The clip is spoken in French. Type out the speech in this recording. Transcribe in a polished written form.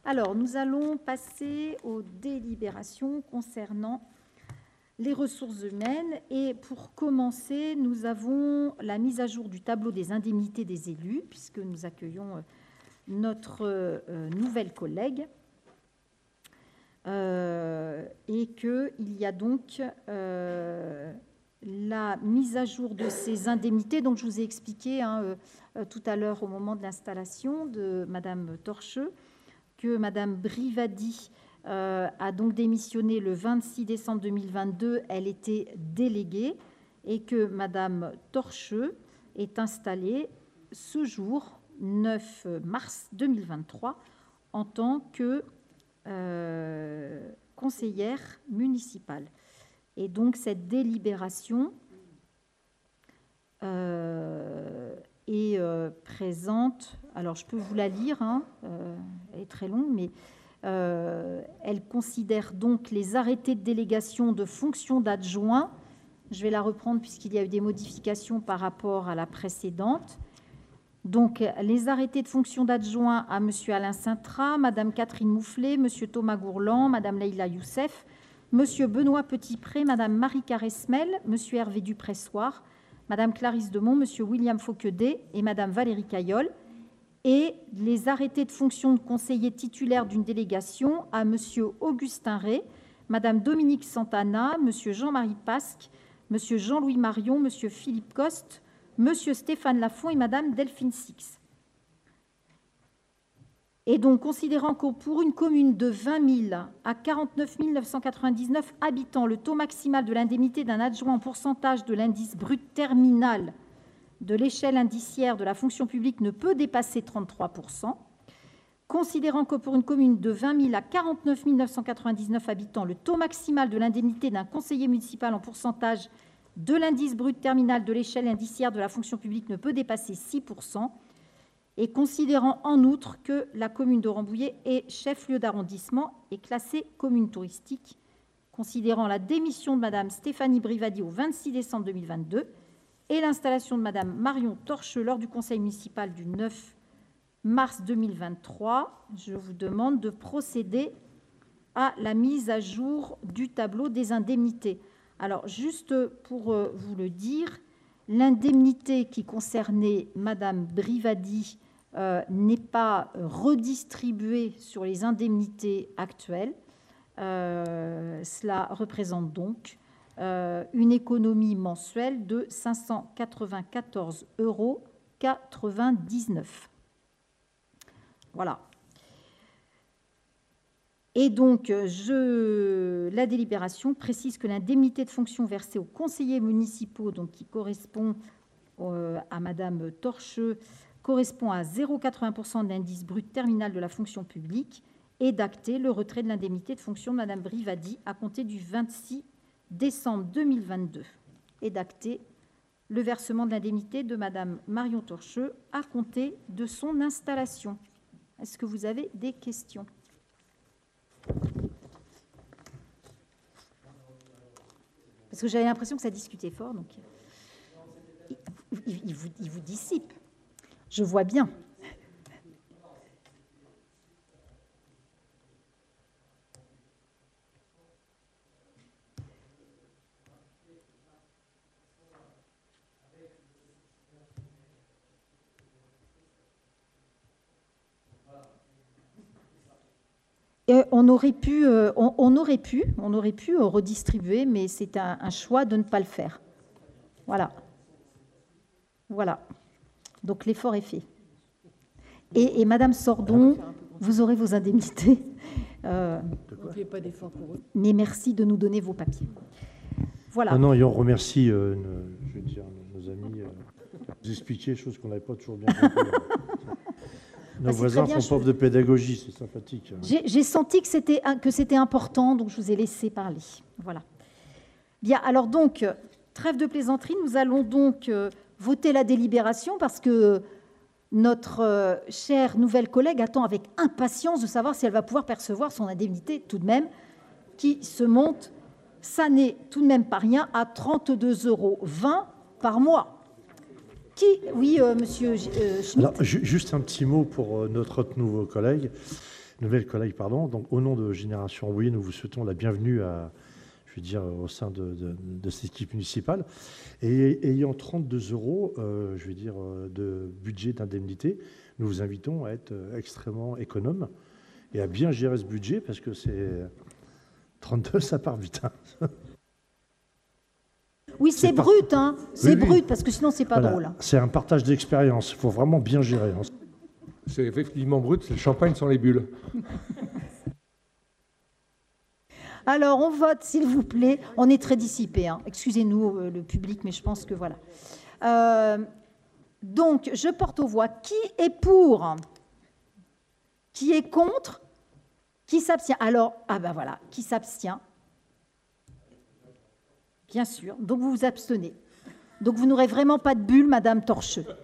Alors, nous allons passer aux délibérations concernant les ressources humaines. Et pour commencer, nous avons la mise à jour du tableau des indemnités des élus, puisque nous accueillons notre nouvelle collègue. Et qu'il y a donc la mise à jour de ces indemnités. Donc, je vous ai expliqué tout à l'heure au moment de l'installation de Madame Torcheux que Madame Brivadi a donc démissionné le 26 décembre 2022. Elle était déléguée et que Madame Torcheux est installée ce jour, 9 mars 2023, en tant que conseillère municipale. Et donc, cette délibération est présente. Alors, je peux vous la lire, elle est très longue, mais elle considère donc les arrêtés de délégation de fonction d'adjoint. Je vais la reprendre puisqu'il y a eu des modifications par rapport à la précédente. Donc, les arrêtés de fonction d'adjoint à M. Alain Sintra, Mme Catherine Moufflet, M. Thomas Gourland, Mme Leïla Youssef, M. Benoît Petitpré, Mme Marie Caresmel, M. Hervé Dupressoir, Mme Clarisse Demont, M. William Fauquedet et Mme Valérie Caillol, et les arrêtés de fonction de conseiller titulaire d'une délégation à M. Augustin Ray, Mme Dominique Santana, M. Jean-Marie Pasque, M. Jean-Louis Marion, M. Philippe Coste, Monsieur Stéphane Lafont et Madame Delphine Six. Et donc, considérant que pour une commune de 20 000 à 49 999 habitants, le taux maximal de l'indemnité d'un adjoint en pourcentage de l'indice brut terminal de l'échelle indiciaire de la fonction publique ne peut dépasser 33%, considérant que pour une commune de 20 000 à 49 999 habitants, le taux maximal de l'indemnité d'un conseiller municipal en pourcentage de l'indice brut terminal de l'échelle indiciaire de la fonction publique ne peut dépasser 6%, et considérant en outre que la commune de Rambouillet est chef-lieu d'arrondissement et classée commune touristique, considérant la démission de Mme Stéphanie Brivadi au 26 décembre 2022 et l'installation de Mme Marion Torcheux lors du conseil municipal du 9 mars 2023, je vous demande de procéder à la mise à jour du tableau des indemnités. Alors, juste pour vous le dire, l'indemnité qui concernait Madame Brivadi n'est pas redistribuée sur les indemnités actuelles. Cela représente donc une économie mensuelle de 594,99 €. Voilà. Et donc, la délibération précise que l'indemnité de fonction versée aux conseillers municipaux, donc qui correspond à Madame Torcheux, correspond à 0,80% de l'indice brut terminal de la fonction publique, et d'acter le retrait de l'indemnité de fonction de Madame Brivadi à compter du 26 décembre 2022, et d'acter le versement de l'indemnité de Madame Marion Torcheux à compter de son installation. Est-ce que vous avez des questions ? Parce que j'avais l'impression que ça discutait fort, donc il vous dissipe. Je vois bien. On aurait pu redistribuer, mais c'est un choix de ne pas le faire. Voilà. Donc l'effort est fait. Et Madame Sordon, vous aurez vos indemnités. Mais merci de nous donner vos papiers. Voilà. Ah non, et on remercie nos amis nous expliquer, chose qu'on n'avait pas toujours bien compris. Nos voisins font preuve de pédagogie, c'est sympathique. J'ai senti que c'était important, donc je vous ai laissé parler. Voilà. Bien, alors donc, trêve de plaisanterie, nous allons donc voter la délibération parce que notre chère nouvelle collègue attend avec impatience de savoir si elle va pouvoir percevoir son indemnité tout de même, qui se monte, ça n'est tout de même pas rien, à 32,20 € par mois. Oui, monsieur Schmitt. Alors, juste un petit mot pour notre autre nouveau collègue. nouvelles collègues, pardon. Donc, au nom de Génération Envoyée, nous vous souhaitons la bienvenue au sein de cette équipe municipale. Et ayant 32 € de budget d'indemnité, nous vous invitons à être extrêmement économe et à bien gérer ce budget, parce que c'est 32, ça part vite. Hein. Oui, c'est brut, hein. C'est brut, parce que sinon, c'est pas drôle. C'est un partage d'expérience. Il faut vraiment bien gérer. Hein. C'est effectivement brut, c'est le champagne sans les bulles. Alors, on vote, s'il vous plaît. On est très dissipés. Hein. Excusez-nous, le public, mais je pense que voilà. Donc, je porte aux voix. Qui est pour? Qui est contre? Qui s'abstient? Alors, voilà, qui s'abstient? Bien sûr. Donc, vous vous abstenez. Donc, vous n'aurez vraiment pas de bulle, Madame Torcheux.